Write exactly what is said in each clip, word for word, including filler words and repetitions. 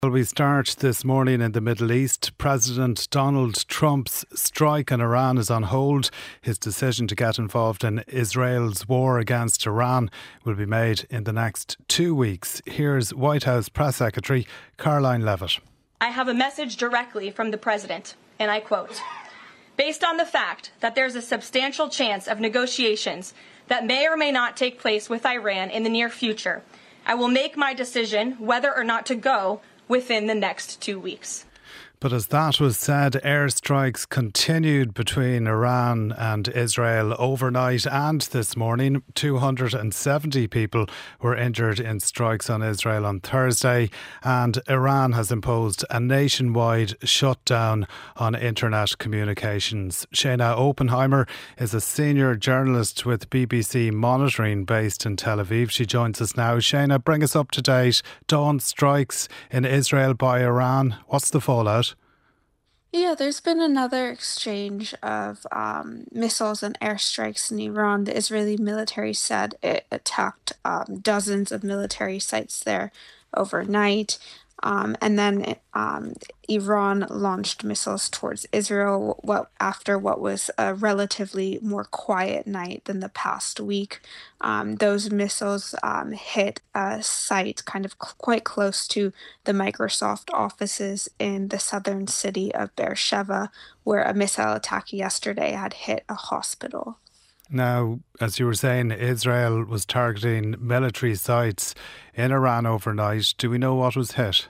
Well, we start this morning in the Middle East. President Donald Trump's strike on Iran is on hold. His decision to get involved in Israel's war against Iran will be made in the next two weeks. Here's White House Press Secretary Caroline Levitt. I have a message directly from the President, and I quote, "Based on the fact that there's a substantial chance of negotiations that may or may not take place with Iran in the near future, I will make my decision whether or not to go within the next two weeks." But as that was said, airstrikes continued between Iran and Israel overnight and this morning. two hundred seventy people were injured in strikes on Israel on Thursday, and Iran has imposed a nationwide shutdown on internet communications. Shayna Oppenheimer is a senior journalist with B B C Monitoring based in Tel Aviv. She joins us now. Shayna, bring us up to date. Dawn strikes in Israel by Iran. What's the fallout? Yeah, there's been another exchange of um, missiles and airstrikes in Iran. The Israeli military said it attacked um, dozens of military sites there overnight. Um, and then um, Iran launched missiles towards Israel what, after what was a relatively more quiet night than the past week. Um, those missiles um, hit a site kind of cl- quite close to the Microsoft offices in the southern city of Beersheba, where a missile attack yesterday had hit a hospital. Now, as you were saying, Israel was targeting military sites in Iran overnight. Do we know what was hit?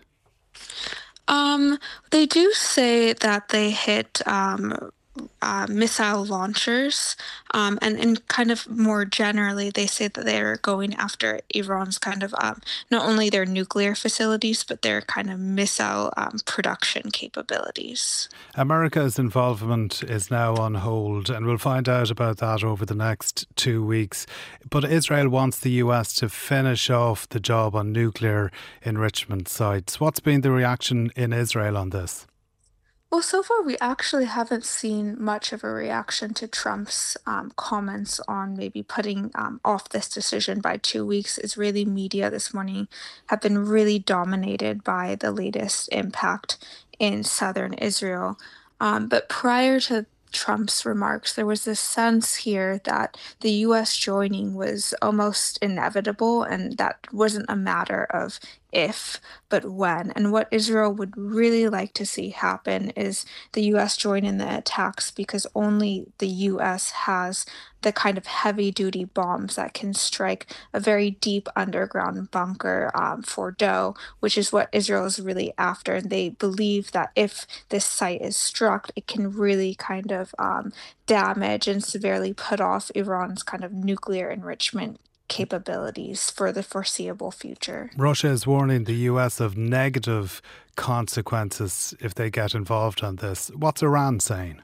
Um, they do say that they hit um, uh, missile launchers, um, and, and kind of more generally, they say that they're going after Iran's kind of um, not only their nuclear facilities, but their kind of missile um, production capabilities. America's involvement is now on hold, and we'll find out about that over the next two weeks. But Israel wants the U S to finish off the job on nuclear enrichment sites. What's been the reaction in Israel on this? Well, so far we actually haven't seen much of a reaction to Trump's um, comments on maybe putting um, off this decision by two weeks. Israeli media this morning have been really dominated by the latest impact in southern Israel. Um, but prior to Trump's remarks, there was this sense here that the U S joining was almost inevitable, and that wasn't a matter of if, but when. And what Israel would really like to see happen is the U S join in the attacks, because only the U S has the kind of heavy duty bombs that can strike a very deep underground bunker um, Fordo, which is what Israel is really after. And they believe that if this site is struck, it can really kind of um, damage and severely put off Iran's kind of nuclear enrichment capabilities for the foreseeable future. Russia is warning the U S of negative consequences if they get involved on this. What's Iran saying?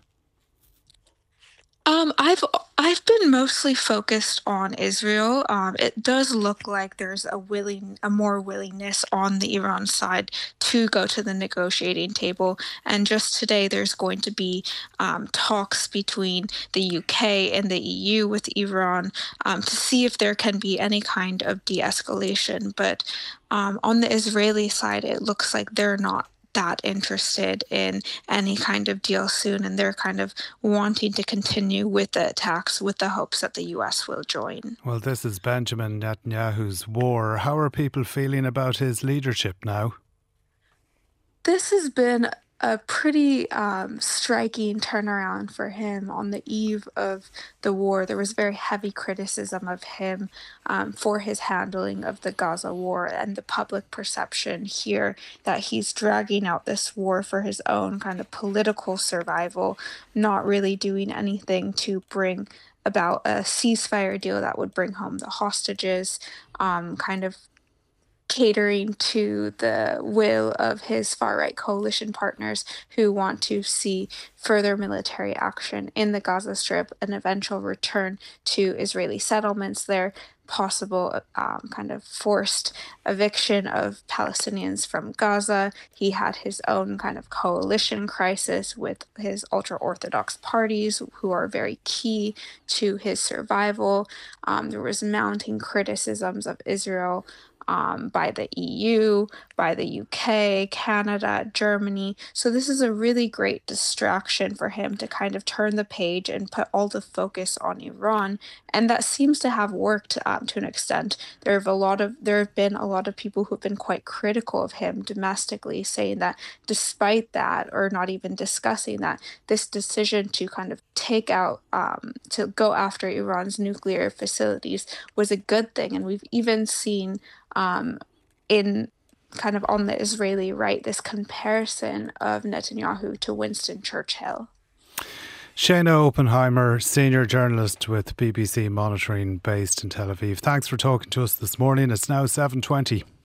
Um, I've I've been mostly focused on Israel. Um, it does look like there's a willing, a more willingness on the Iran side to go to the negotiating table. And just today, there's going to be um, talks between the U K and the E U with Iran um, to see if there can be any kind of de-escalation. But um, on the Israeli side, it looks like they're not that interested in any kind of deal soon, and they're kind of wanting to continue with the attacks with the hopes that the U S will join. Well, this is Benjamin Netanyahu's war. How are people feeling about his leadership now? This has been a pretty um, striking turnaround for him on the eve of the war. There was very heavy criticism of him um, for his handling of the Gaza war, and the public perception here that he's dragging out this war for his own kind of political survival, not really doing anything to bring about a ceasefire deal that would bring home the hostages, um, kind of catering to the will of his far-right coalition partners who want to see further military action in the Gaza Strip, an eventual return to Israeli settlements there, possible um, kind of forced eviction of Palestinians from Gaza. He had his own kind of coalition crisis with his ultra-Orthodox parties who are very key to his survival. Um, there was mounting criticisms of Israel um, by the E U, by the U K, Canada, Germany. So this is a really great distraction for him to kind of turn the page and put all the focus on Iran. And that seems to have worked um, to an extent. There have a lot of there have been a lot of people who've been quite critical of him domestically, saying that despite that, or not even discussing that, this decision to kind of take out um, to go after Iran's nuclear facilities was a good thing. And we've even seen um, in kind of on the Israeli right this comparison of Netanyahu to Winston Churchill. Shayna Oppenheimer, senior journalist with B B C Monitoring based in Tel Aviv. Thanks for talking to us this morning. It's now seven twenty.